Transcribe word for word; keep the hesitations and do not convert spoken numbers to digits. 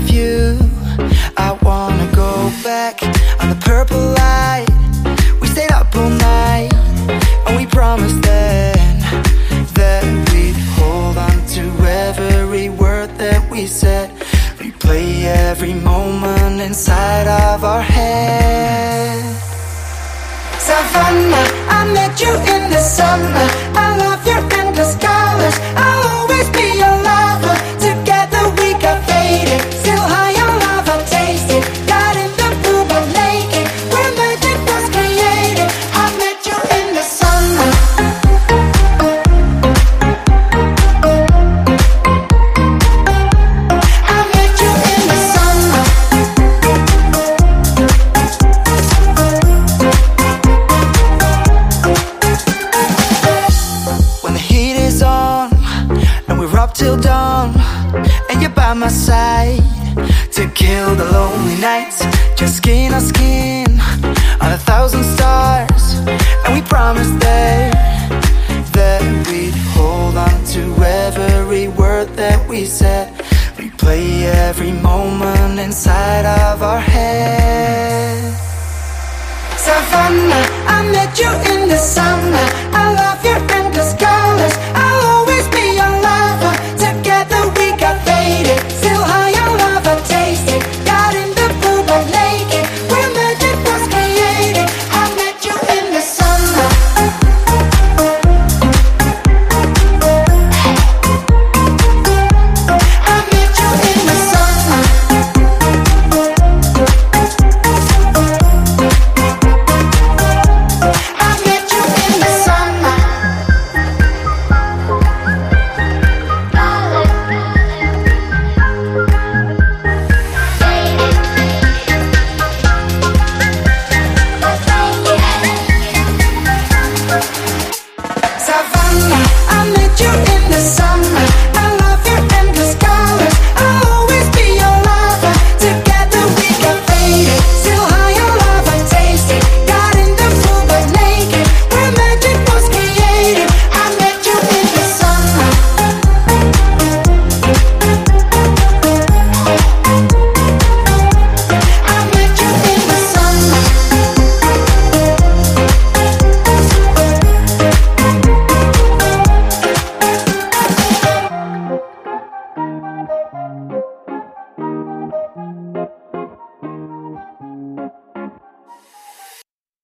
of you. I wanna go back on the purple light. We stayed up all night, and we promised then that we'd hold on to every word that we said. Replay every moment inside of our head. Savannah, I met you in the summer. I love your endless colors. I'll always be your lover. Together we got faded, still high on love I tasted. Got in the mood but naked, where magic was created. I met you in the summer. I met you in the summer. When the heat is on and we're up till dawn, and you're by my side to kill the lonely nights, just skin on skin on a thousand stars. And we promised there that we'd hold on to every word that we said. Replay every moment inside of our head. Savannah, I met you in the summer. I